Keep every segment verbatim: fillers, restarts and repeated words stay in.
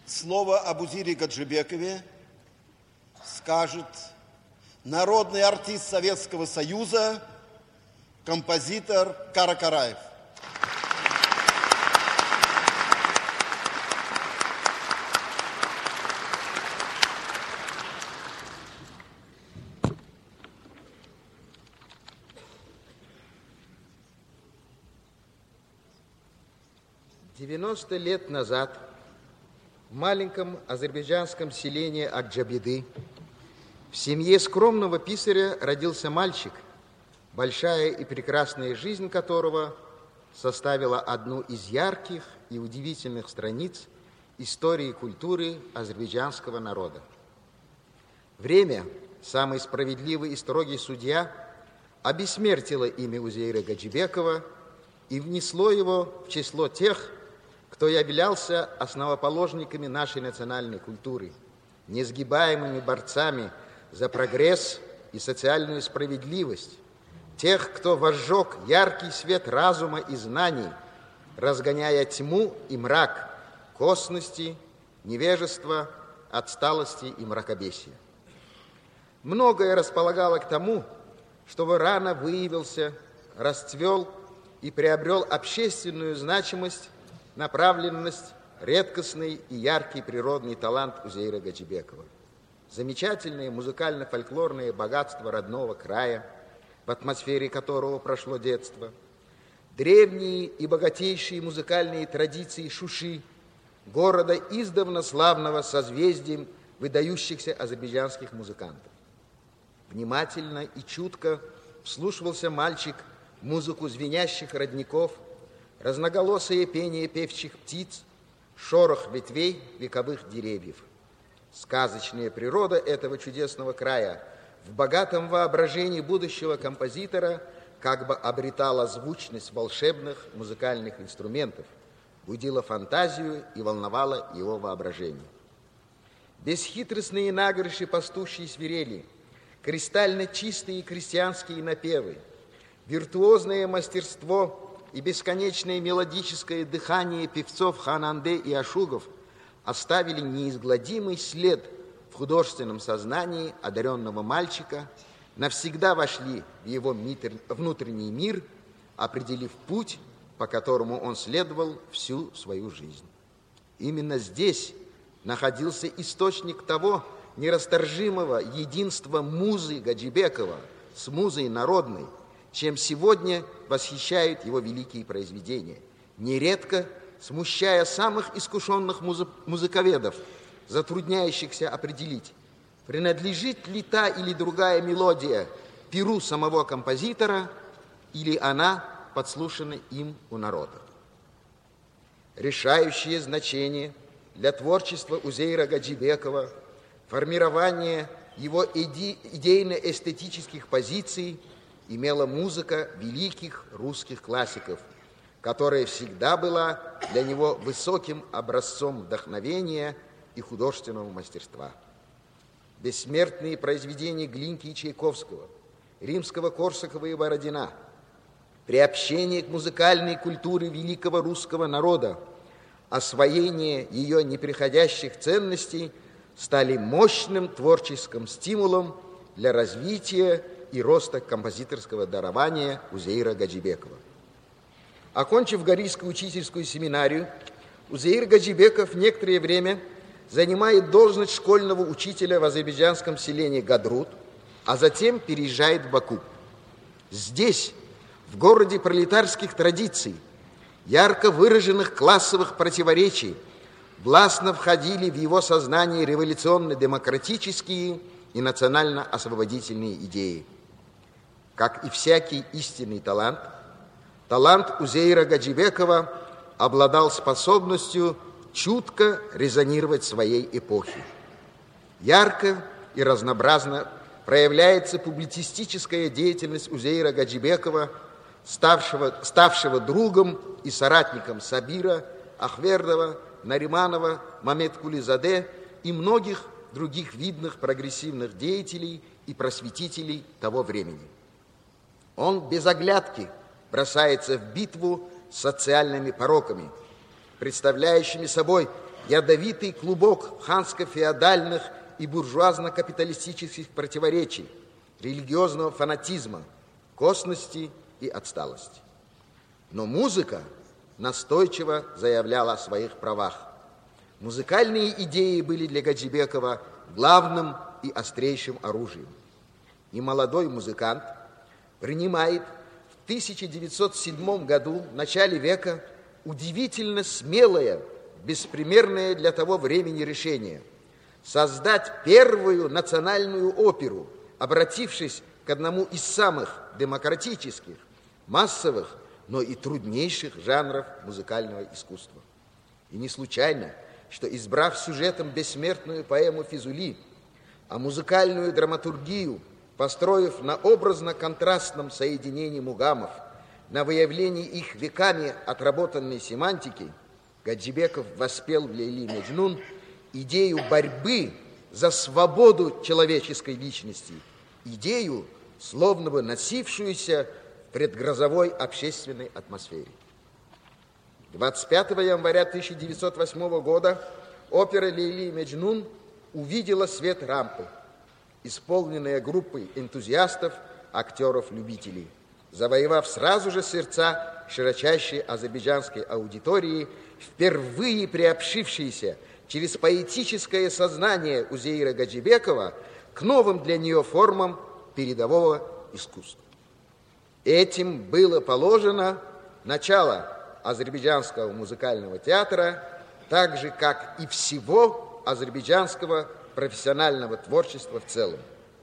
Слово об Узире Гаджибекове скажет народный артист Советского Союза, композитор Кара Караев. девяносто лет назад в маленьком азербайджанском селении Акджабиды в семье скромного писаря родился мальчик, большая и прекрасная жизнь которого составила одну из ярких и удивительных страниц истории и культуры азербайджанского народа. Время, самый справедливый и строгий судья, обессмертило имя Узейра Гаджибекова и внесло его в число тех, кто являлся основоположниками нашей национальной культуры, несгибаемыми борцами за прогресс и социальную справедливость, тех, кто возжег яркий свет разума и знаний, разгоняя тьму и мрак, косности, невежества, отсталости и мракобесия. Многое располагало к тому, чтобы рано выявился, расцвел и приобрел общественную значимость, направленность, редкостный и яркий природный талант Узейра Гаджибекова. Замечательное музыкально-фольклорное богатство родного края, в атмосфере которого прошло детство, древние и богатейшие музыкальные традиции Шуши, города издавна славного созвездием выдающихся азербайджанских музыкантов. Внимательно и чутко вслушивался мальчик в музыку звенящих родников, разноголосое пение певчих птиц, шорох ветвей вековых деревьев. Сказочная природа этого чудесного края в богатом воображении будущего композитора как бы обретала звучность волшебных музыкальных инструментов, будила фантазию и волновала его воображение. Бесхитростные наигрыши пастушьей свирели, кристально чистые крестьянские напевы, виртуозное мастерство и бесконечное мелодическое дыхание певцов Хананде и Ашугов оставили неизгладимый след в художественном сознании одаренного мальчика, навсегда вошли в его внутренний мир, определив путь, по которому он следовал всю свою жизнь. Именно здесь находился источник того нерасторжимого единства музы Гаджибекова с музой народной, чем сегодня восхищают его великие произведения, нередко смущая самых искушенных музы- музыковедов, затрудняющихся определить, принадлежит ли та или другая мелодия перу самого композитора или она подслушана им у народа. Решающее значение для творчества Узейра Гаджибекова, формирование его иде- идейно-эстетических позиций имела музыка великих русских классиков, которая всегда была для него высоким образцом вдохновения и художественного мастерства. Бессмертные произведения Глинки и Чайковского, Римского-Корсакова и Бородина, приобщение к музыкальной культуре великого русского народа, освоение ее неприходящих ценностей стали мощным творческим стимулом для развития и роста композиторского дарования Узейра Гаджибекова. Окончив Горийскую учительскую семинарию, Узейр Гаджибеков некоторое время занимает должность школьного учителя в азербайджанском селении Гадрут, а затем переезжает в Баку. Здесь, в городе пролетарских традиций, ярко выраженных классовых противоречий, властно входили в его сознание революционно-демократические и национально-освободительные идеи. Как и всякий истинный талант, талант Узейра Гаджибекова обладал способностью чутко резонировать своей эпохи. Ярко и разнообразно проявляется публицистическая деятельность Узейра Гаджибекова, ставшего, ставшего другом и соратником Сабира, Ахвердова, Нариманова, Мамед-Кулизаде и многих других видных прогрессивных деятелей и просветителей того времени. Он без оглядки бросается в битву с социальными пороками, представляющими собой ядовитый клубок ханско-феодальных и буржуазно-капиталистических противоречий, религиозного фанатизма, косности и отсталости. Но музыка настойчиво заявляла о своих правах. Музыкальные идеи были для Гаджибекова главным и острейшим оружием. И молодой музыкант принимает в тысяча девятьсот седьмом году, в начале века, удивительно смелое, беспримерное для того времени решение создать первую национальную оперу, обратившись к одному из самых демократических, массовых, но и труднейших жанров музыкального искусства. И не случайно, что, избрав сюжетом бессмертную поэму Физули, а музыкальную драматургию построив на образно-контрастном соединении мугамов, на выявлении их веками отработанной семантики, Гаджибеков воспел в «Лейли Меджнун» идею борьбы за свободу человеческой личности, идею, словно бы носившуюся в предгрозовой общественной атмосфере. двадцать пятого января тысяча девятьсот восьмого года опера «Лейли Меджнун» увидела свет рампы, исполненная группой энтузиастов, актеров-любителей, завоевав сразу же сердца широчайшей азербайджанской аудитории, впервые приобщившейся через поэтическое сознание Узейра Гаджибекова к новым для нее формам передового искусства. Этим было положено начало азербайджанского музыкального театра, так же, как и всего азербайджанского профессионального творчества в целом.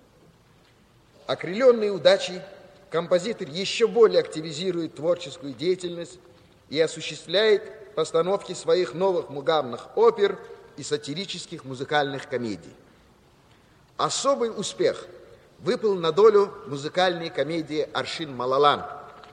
Окрыленный удачей, композитор еще более активизирует творческую деятельность и осуществляет постановки своих новых мугамных опер и сатирических музыкальных комедий. Особый успех выпал на долю музыкальной комедии «Аршин Малалан»,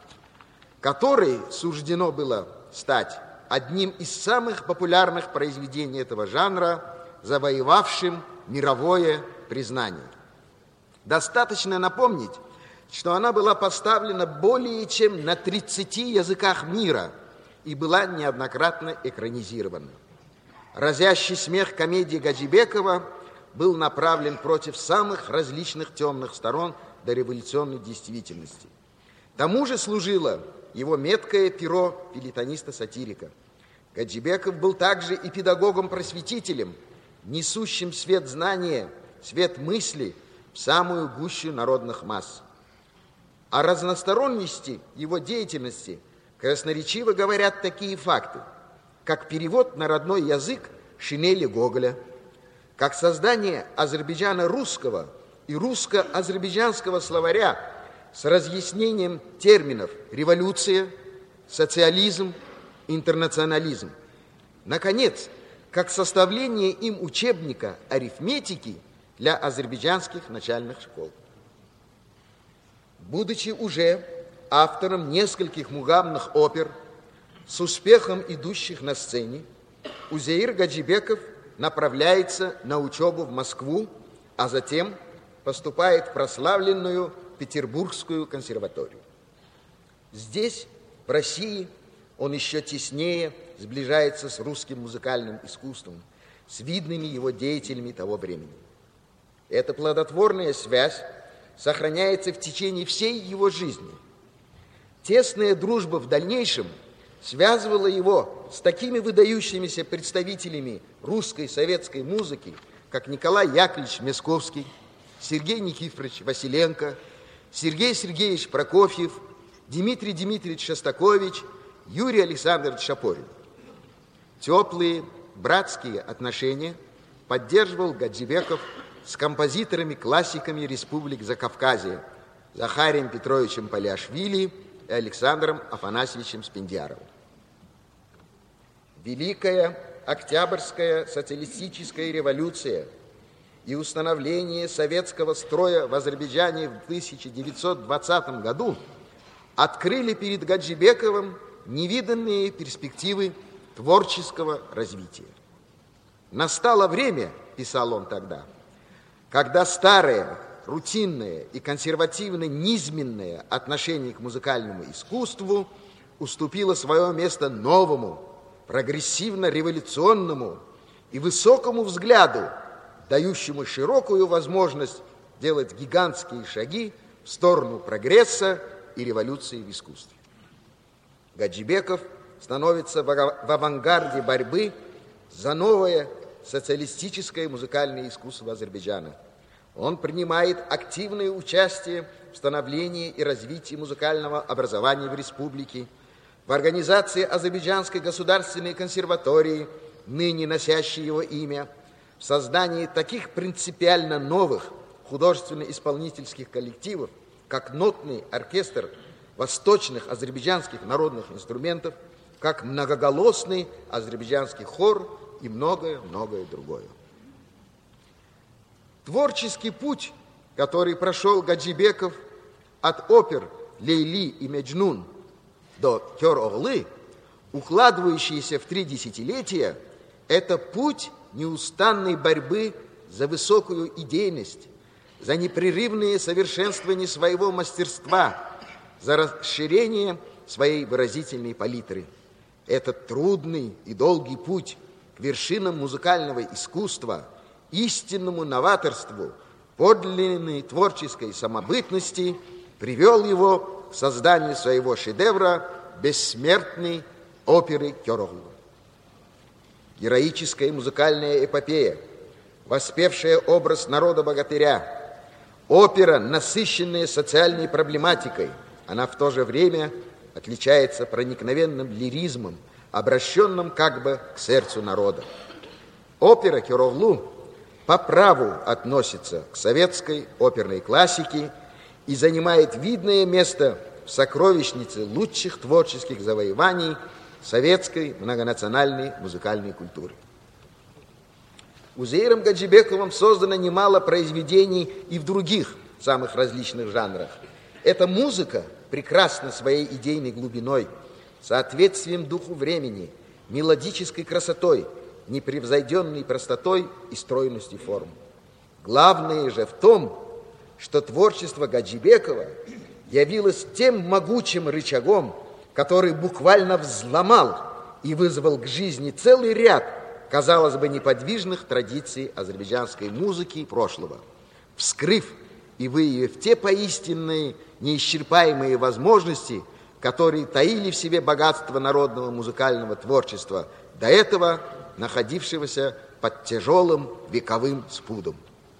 которой суждено было стать одним из самых популярных произведений этого жанра, завоевавшим мировое признание. Достаточно напомнить, что она была поставлена более чем на тридцати языках мира и была неоднократно экранизирована. Разящий смех комедии Гаджибекова был направлен против самых различных темных сторон дореволюционной действительности. Тому же служило его меткое перо фельетониста-сатирика. Гаджибеков был также и педагогом-просветителем, несущим свет знания, свет мысли в самую гущу народных масс. О разносторонности его деятельности красноречиво говорят такие факты, как перевод на родной язык Шинели Гоголя, как создание азербайджано-русского и русско-азербайджанского словаря с разъяснением терминов «революция», «социализм», «интернационализм». Наконец, как составление им учебника арифметики для азербайджанских начальных школ. Будучи уже автором нескольких мугамных опер, с успехом идущих на сцене, Узейр Гаджибеков направляется на учебу в Москву, а затем поступает в прославленную Петербургскую консерваторию. Здесь, в России, он еще теснее сближается с русским музыкальным искусством, с видными его деятелями того времени. Эта плодотворная связь сохраняется в течение всей его жизни. Тесная дружба в дальнейшем связывала его с такими выдающимися представителями русской советской музыки, как Николай Яковлевич Мясковский, Сергей Никифорович Василенко, Сергей Сергеевич Прокофьев, Дмитрий Дмитриевич Шостакович, Юрий Александрович Шапорин. Теплые братские отношения поддерживал Гаджибеков с композиторами-классиками республик Закавказья Захарием Петровичем Палиашвили и Александром Афанасьевичем Спендиаровым. Великая Октябрьская социалистическая революция и установление советского строя в Азербайджане в тысяча девятьсот двадцатом году открыли перед Гаджибековым невиданные перспективы творческого развития. «Настало время, — писал он тогда, — когда старое, рутинное и консервативно-низменное отношение к музыкальному искусству уступило свое место новому, прогрессивно-революционному, и высокому взгляду, дающему широкую возможность делать гигантские шаги в сторону прогресса и революции в искусстве. Гаджибеков становится в авангарде борьбы за новое социалистическое музыкальное искусство Азербайджана. Он принимает активное участие в становлении и развитии музыкального образования в республике, в организации Азербайджанской государственной консерватории, ныне носящей его имя, в создании таких принципиально новых художественно-исполнительских коллективов, как нотный оркестр восточных азербайджанских народных инструментов, как многоголосный азербайджанский хор и многое-многое другое. Творческий путь, который прошел Гаджибеков от опер «Лейли» и «Меджнун» до «Кёр-Оглы», укладывающийся в три десятилетия, это путь неустанной борьбы за высокую идейность, за непрерывное совершенствование своего мастерства, за расширение своей выразительной палитры. Этот трудный и долгий путь к вершинам музыкального искусства, истинному новаторству, подлинной творческой самобытности привел его к созданию своего шедевра бессмертной оперы «Кёр-Оглы». Героическая музыкальная эпопея, воспевшая образ народа-богатыря, опера, насыщенная социальной проблематикой, она в то же время отличается проникновенным лиризмом, обращенным как бы к сердцу народа. Опера «Кёр-Оглу» по праву относится к советской оперной классике и занимает видное место в сокровищнице лучших творческих завоеваний советской многонациональной музыкальной культуры. Узеиром Гаджибековым создано немало произведений и в других самых различных жанрах. Эта музыка прекрасна своей идейной глубиной, соответствием духу времени, мелодической красотой, непревзойденной простотой и стройностью форм. Главное же в том, что творчество Гаджибекова явилось тем могучим рычагом, который буквально взломал и вызвал к жизни целый ряд, казалось бы, неподвижных традиций азербайджанской музыки прошлого, вскрыв и выявив те поистинные неисчерпаемые возможности, которые таили в себе богатство народного музыкального творчества, до этого находившегося под тяжелым вековым спудом.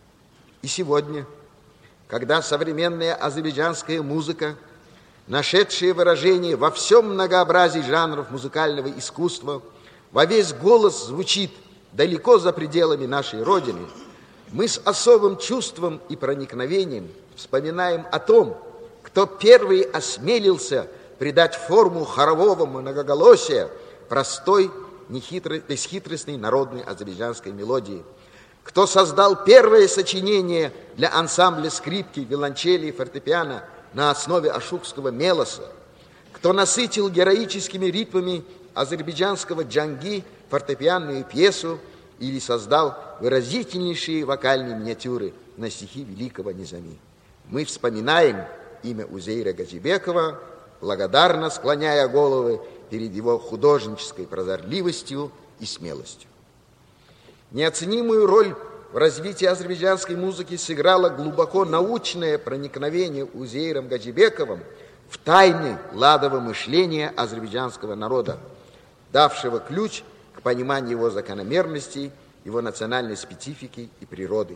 И сегодня, когда современная азербайджанская музыка, нашедшая выражение во всем многообразии жанров музыкального искусства, во весь голос звучит далеко за пределами нашей Родины, мы с особым чувством и проникновением вспоминаем о том, кто первый осмелился придать форму хорового многоголосия простой, нехитрой, бесхитростной народной азербайджанской мелодии, кто создал первое сочинение для ансамбля скрипки, виолончели и фортепиано на основе ашукского мелоса, кто насытил героическими ритмами азербайджанского джанги фортепианную пьесу или создал выразительнейшие вокальные миниатюры на стихи великого Низами. Мы вспоминаем имя Узеира Гаджибекова, благодарно склоняя головы перед его художнической прозорливостью и смелостью. Неоценимую роль в развитии азербайджанской музыки сыграло глубоко научное проникновение Узеиром Гаджибековым в тайны ладового мышления азербайджанского народа, давшего ключ к пониманию его закономерностей, его национальной специфики и природы.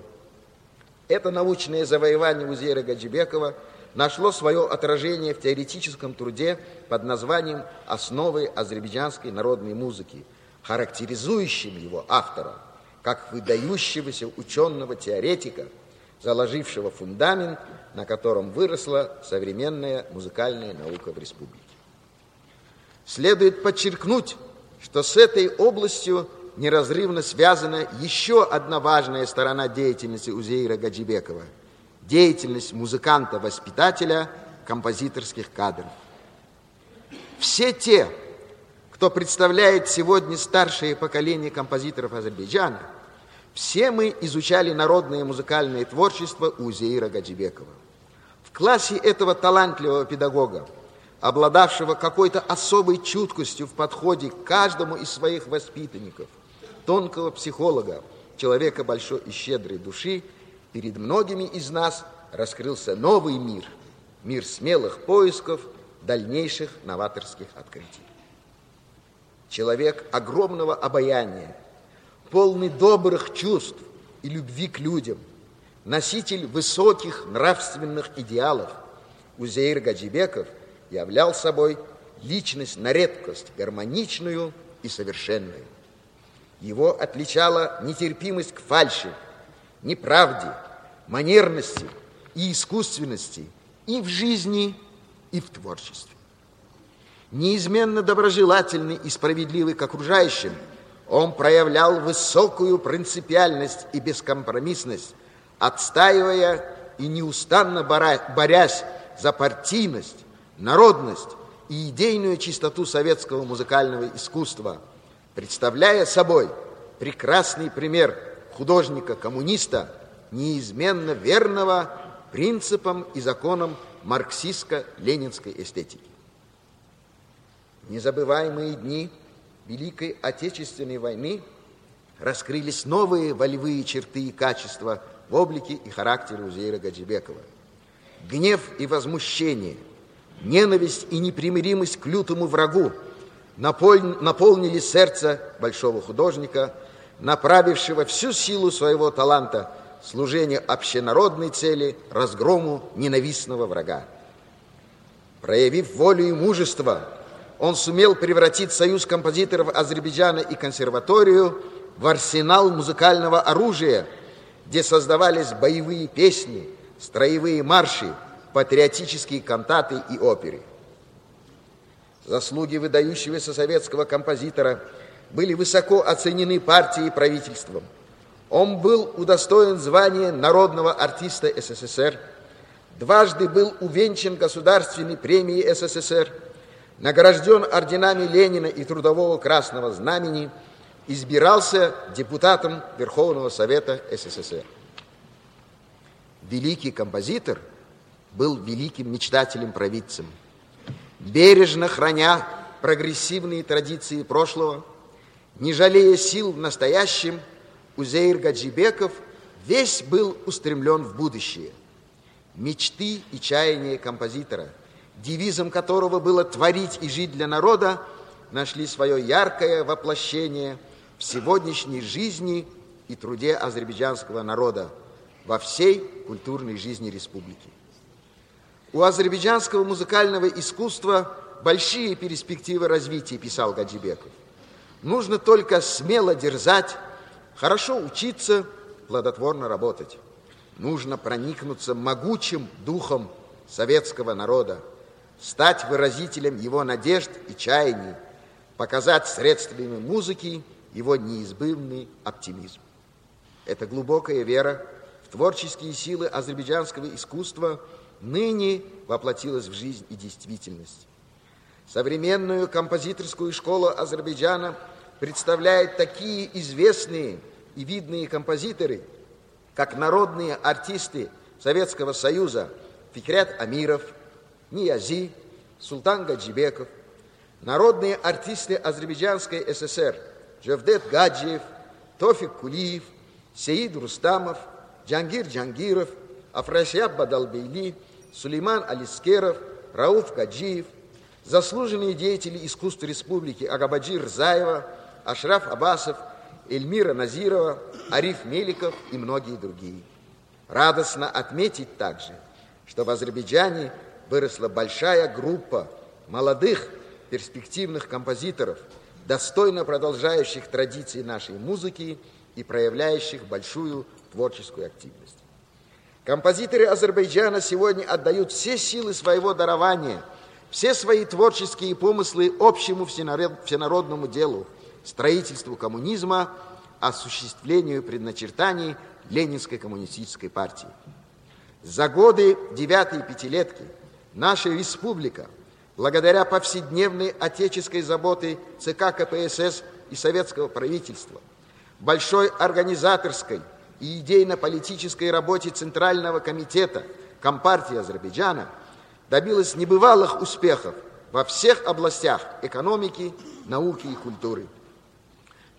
Это научное завоевание Узеира Гаджибекова нашло свое отражение в теоретическом труде под названием «Основы азербайджанской народной музыки», характеризующим его автора как выдающегося ученого-теоретика, заложившего фундамент, на котором выросла современная музыкальная наука в республике. Следует подчеркнуть, что с этой областью неразрывно связана еще одна важная сторона деятельности Узеира Гаджибекова – деятельность музыканта-воспитателя композиторских кадров. Все те, кто представляет сегодня старшее поколение композиторов Азербайджана, все мы изучали народное музыкальное творчество у Узеира Гаджибекова. В классе этого талантливого педагога, обладавшего какой-то особой чуткостью в подходе к каждому из своих воспитанников, тонкого психолога, человека большой и щедрой души, перед многими из нас раскрылся новый мир, мир смелых поисков, дальнейших новаторских открытий. Человек огромного обаяния, полный добрых чувств и любви к людям, носитель высоких нравственных идеалов, Узеир Гаджибеков являл собой личность на редкость гармоничную и совершенную. Его отличала нетерпимость к фальши, неправде, манерности и искусственности и в жизни, и в творчестве. Неизменно доброжелательный и справедливый к окружающим, он проявлял высокую принципиальность и бескомпромиссность, отстаивая и неустанно борясь за партийность, народность и идейную чистоту советского музыкального искусства, представляя собой прекрасный пример художника-коммуниста, неизменно верного принципам и законам марксистско-ленинской эстетики. Незабываемые дни Великой Отечественной войны раскрылись новые волевые черты и качества в облике и характере Узеира Гаджибекова. Гнев и возмущение, ненависть и непримиримость к лютому врагу наполнили сердце большого художника, направившего всю силу своего таланта в служение общенародной цели, разгрому ненавистного врага. Проявив волю и мужество, он сумел превратить Союз композиторов Азербайджана и консерваторию в арсенал музыкального оружия, где создавались боевые песни, строевые марши, патриотические кантаты и оперы. Заслуги выдающегося советского композитора были высоко оценены партией и правительством. Он был удостоен звания народного артиста СССР, дважды был увенчан государственной премией СССР, награжден орденами Ленина и Трудового Красного Знамени, избирался депутатом Верховного Совета СССР. Великий композитор был великим мечтателем-провидцем. Бережно храня прогрессивные традиции прошлого, не жалея сил в настоящем, Узеир Гаджибеков весь был устремлен в будущее. Мечты и чаяния композитора, девизом которого было «творить и жить для народа», нашли свое яркое воплощение в сегодняшней жизни и труде азербайджанского народа во всей культурной жизни республики. У азербайджанского музыкального искусства большие перспективы развития, писал Гаджибеков. Нужно только смело дерзать, хорошо учиться, плодотворно работать. Нужно проникнуться могучим духом советского народа, стать выразителем его надежд и чаяний, показать средствами музыки его неизбывный оптимизм. Эта глубокая вера в творческие силы азербайджанского искусства ныне воплотилась в жизнь и действительность. Современную композиторскую школу Азербайджана представляют такие известные и видные композиторы, как народные артисты Советского Союза Фикрят Амиров, Ниязи, Султан Гаджибеков, народные артисты Азербайджанской ССР Джавдет Гаджиев, Тофик Кулиев, Сеид Рустамов, Джангир Джангиров, Афрасиаб Бадалбейли, Сулейман Алискеров, Рауф Гаджиев, заслуженные деятели искусства республики Агабаджи Рзаева, Ашраф Абасов, Эльмира Назирова, Ариф Меликов и многие другие. Радостно отметить также, что в Азербайджане выросла большая группа молодых перспективных композиторов, достойно продолжающих традиции нашей музыки и проявляющих большую творческую активность. Композиторы Азербайджана сегодня отдают все силы своего дарования, все свои творческие помыслы общему всенародному делу, строительству коммунизма, осуществлению предначертаний Ленинской коммунистической партии. За годы девятой пятилетки наша республика, благодаря повседневной отеческой заботе ЦК КПСС и советского правительства, большой организаторской и идейно-политической работе Центрального комитета Компартии Азербайджана, добилась небывалых успехов во всех областях экономики, науки и культуры.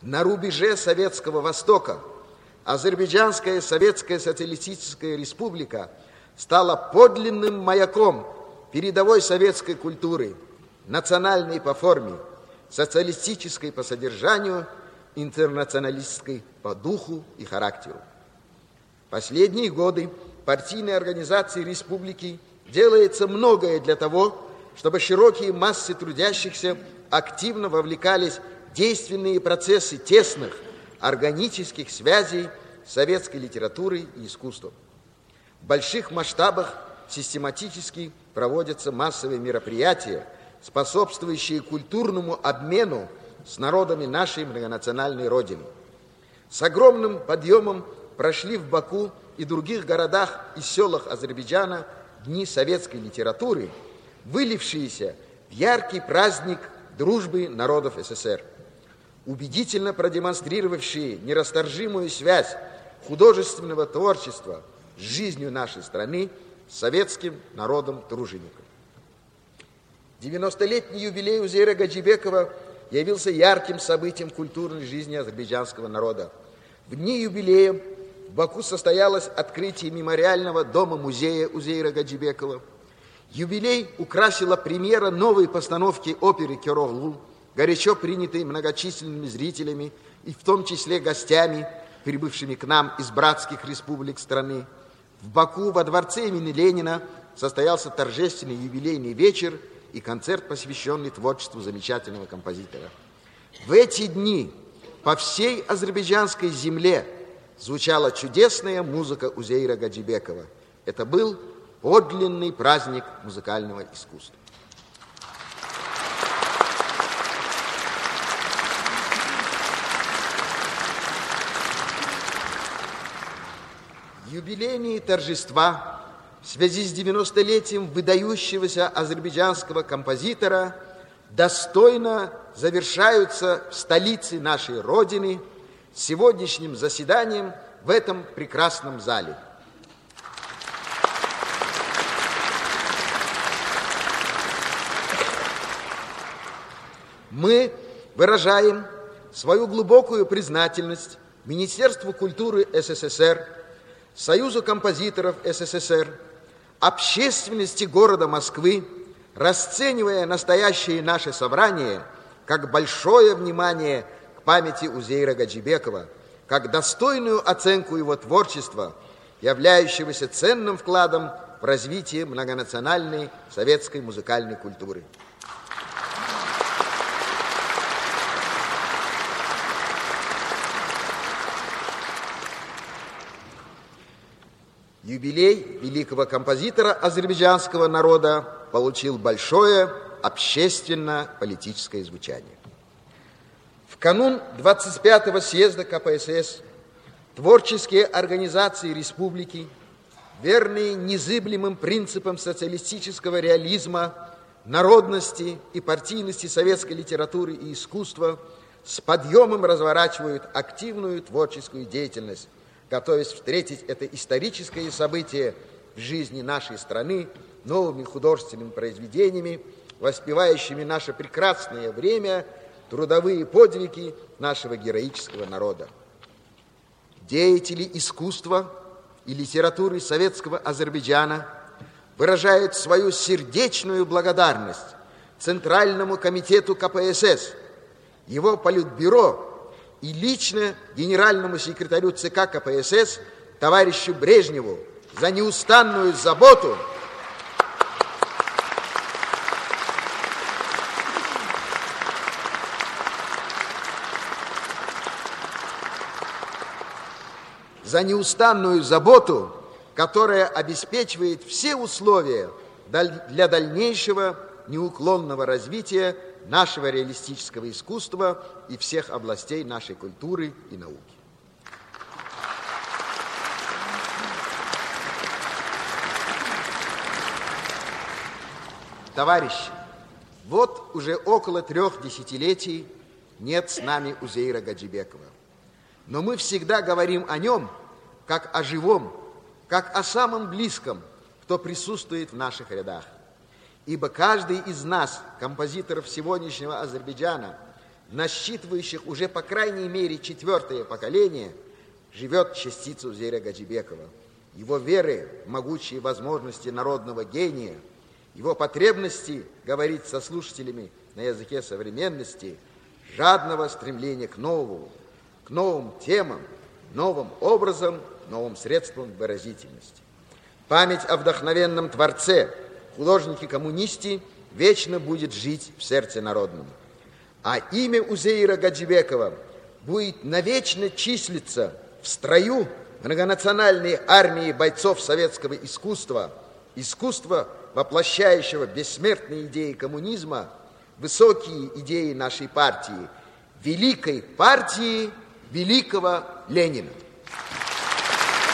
На рубеже Советского Востока Азербайджанская Советская Социалистическая Республика стала подлинным маяком передовой советской культуры, национальной по форме, социалистической по содержанию, интернационалистской по духу и характеру. В последние годы партийной организации республики делается многое для того, чтобы широкие массы трудящихся активно вовлекались в действенные процессы тесных органических связей советской литературы и искусства. В больших масштабах систематически проводятся массовые мероприятия, способствующие культурному обмену с народами нашей многонациональной Родины. С огромным подъемом прошли в Баку и других городах и селах Азербайджана дни советской литературы, вылившиеся в яркий праздник дружбы народов СССР, убедительно продемонстрировавшие нерасторжимую связь художественного творчества с жизнью нашей страны, с советским народом-тружеником. девяностолетний юбилей Узейра Гаджибекова явился ярким событием культурной жизни азербайджанского народа. В дни юбилея в Баку состоялось открытие мемориального дома-музея Узейра Гаджибекова. Юбилей украсила премьера новой постановки оперы «Кероглу», горячо принятой многочисленными зрителями и в том числе гостями, прибывшими к нам из братских республик страны. В Баку во дворце имени Ленина состоялся торжественный юбилейный вечер и концерт, посвященный творчеству замечательного композитора. В эти дни по всей азербайджанской земле звучала чудесная музыка Узейра Гаджибекова. Это был подлинный праздник музыкального искусства. Юбилейные торжества в связи с девяностолетием выдающегося азербайджанского композитора достойно завершаются в столице нашей Родины сегодняшним заседанием в этом прекрасном зале. Мы выражаем свою глубокую признательность Министерству культуры СССР, Союзу композиторов СССР, общественности города Москвы, расценивая настоящее наше собрание как большое внимание к памяти Узейра Гаджибекова, как достойную оценку его творчества, являющегося ценным вкладом в развитие многонациональной советской музыкальной культуры. Юбилей великого композитора азербайджанского народа получил большое общественно-политическое звучание. В канун двадцать пятого съезда ка пэ эс эс творческие организации республики, верные незыблемым принципам социалистического реализма, народности и партийности советской литературы и искусства, с подъемом разворачивают активную творческую деятельность, готовясь встретить это историческое событие в жизни нашей страны новыми художественными произведениями, воспевающими наше прекрасное время, трудовые подвиги нашего героического народа. Деятели искусства и литературы советского Азербайджана выражают свою сердечную благодарность Центральному комитету ка пэ эс эс, его политбюро и лично генеральному секретарю ЦК ка пэ эс эс товарищу Брежневу за неустанную заботу за неустанную заботу, которая обеспечивает все условия для дальнейшего неуклонного развития нашего реалистического искусства и всех областей нашей культуры и науки. Товарищи, вот уже около трех десятилетий нет с нами Узейра Гаджибекова. Но мы всегда говорим о нем как о живом, как о самом близком, кто присутствует в наших рядах. Ибо каждый из нас, композиторов сегодняшнего Азербайджана, насчитывающих уже по крайней мере четвертое поколение, живет частица Узейра Гаджибекова. Его веры в могучие возможности народного гения, его потребности говорить со слушателями на языке современности, жадного стремления к новому, к новым темам, новым образом, новым средствам выразительности. Память о вдохновенном творце, художнике-коммунисте, вечно будет жить в сердце народном. А имя Узейра Гаджибекова будет навечно числиться в строю многонациональной армии бойцов советского искусства, искусства, воплощающего бессмертные идеи коммунизма, высокие идеи нашей партии, великой партии великого Ленина.